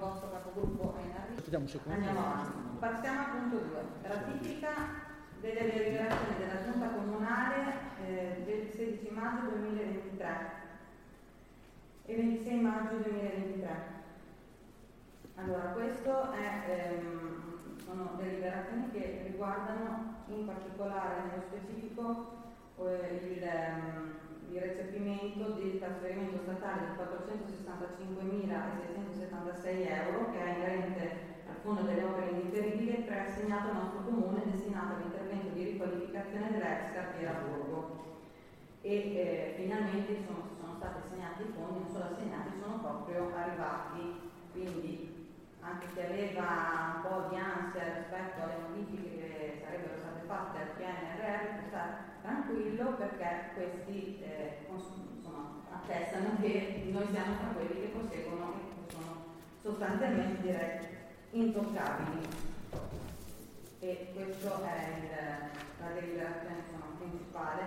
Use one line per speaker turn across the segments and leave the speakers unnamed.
vostro capogruppo è in arrivo.
Aspettiamo un secondo.
Andiamo avanti. Passiamo al punto 2. Ratifica delle deliberazioni della Giunta Comunale del 16 maggio 2023 e 26 maggio 2023. Allora, questo sono deliberazioni che riguardano in particolare, nello specifico, il recepimento del trasferimento statale di 465.676 euro, che è inerente al Fondo delle Opere Indifferibili, preassegnato al nostro comune, destinato all'intervento di riqualificazione dell'ex cartiera Borgo. E finalmente si sono stati assegnati i fondi, non solo assegnati, sono proprio arrivati. Quindi anche chi aveva un po' di ansia rispetto alle modifiche che sarebbero state fatte al PNRR, può stare tranquillo, perché questi attestano che noi siamo tra quelli che proseguono e che sono sostanzialmente, direi, intoccabili. E questo è la deliberazione principale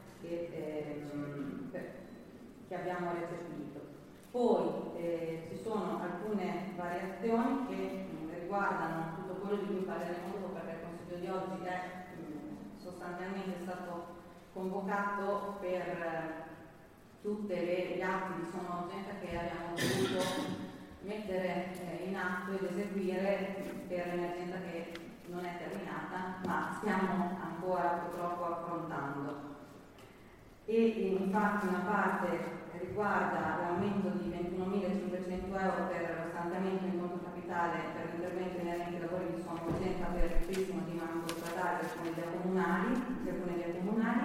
che abbiamo recepito. Poi ci sono alcune variazioni che riguardano tutto quello di cui parleremo dopo, perché il Consiglio di oggi è sostanzialmente stato convocato per tutti gli atti di somma urgenza che abbiamo dovuto mettere in atto ed eseguire per l'emergenza che non è terminata, ma stiamo ancora purtroppo affrontando. E infatti una parte riguarda l'aumento di 21.500 euro per lo stanziamento in conto capitale per l'intervento inerente ai lavori di somma urgenza per il ripristino di manco stradale di alcune vie comunali,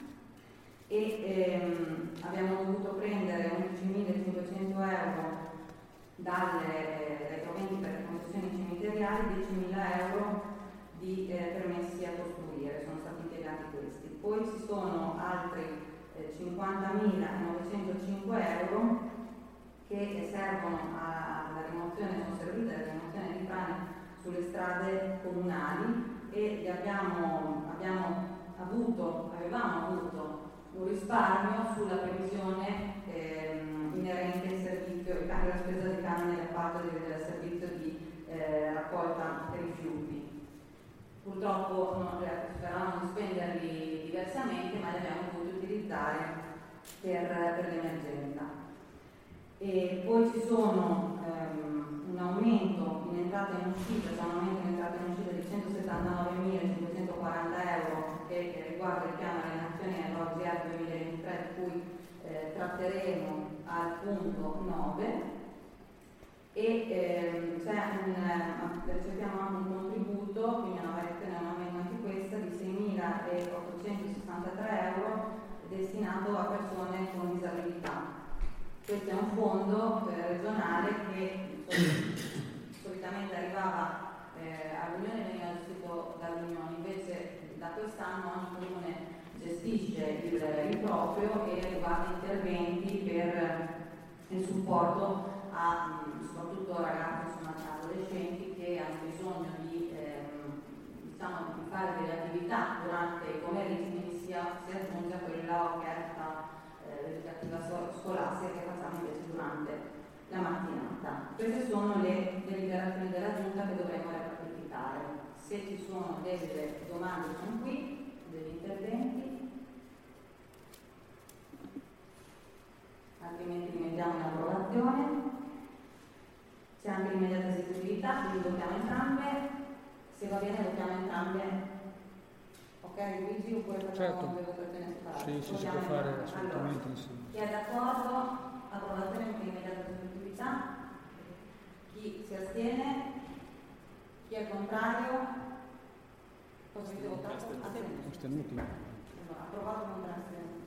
e abbiamo dovuto prendere 11.500 euro dai proventi per le concessioni cimiteriali, 10.000 euro di permessi a costruire, sono stati impiegati questi. Poi ci sono altri 50.905 euro che servono alla rimozione, sono servite alla rimozione di frane sulle strade comunali, e avevamo avuto un risparmio sulla previsione inerente al servizio, alla spesa di canone da parte del servizio di raccolta rifiuti. Purtroppo speravamo di spenderli diversamente, ma li abbiamo dovuti utilizzare per l'emergenza. E poi ci sono un aumento in entrata e in uscita, c'è un aumento in entrata e in uscita di 179.540 euro che riguarda il piano alienazione ROGR 2023, di cui tratteremo al punto 9. E recepiamo anche un contributo, quindi una variazione, un aumento anche questa, di 6.863 euro destinato a persone con disabilità. Questo è un fondo regionale che solitamente arrivava all'Unione e veniva gestito dall'Unione, invece da quest'anno ogni comune gestisce il proprio e riguarda interventi per il supporto a soprattutto ragazzi, adolescenti che hanno bisogno di fare delle attività durante i pomeriggi, quindi si aggiunge a quella che è l'educativa scolastica che facciamo invece durante la mattinata. Queste sono le deliberazioni della Giunta che dovremo ratificare. Se ci sono delle domande sono qui, degli interventi, altrimenti li mettiamo in approvazione. C'è anche l'immediata eseguibilità, quindi votiamo entrambe. Se va bene votiamo entrambe. Ok Luigi, oppure facciamo due votazioni separate?
Sì, si può fare assolutamente insieme.
Chi è d'accordo? Approvazione con l'immediata eseguibilità. Chi si astiene? Chi è contrario? Cosa avete votato?
Astenuti.
Allora, approvato con astensione.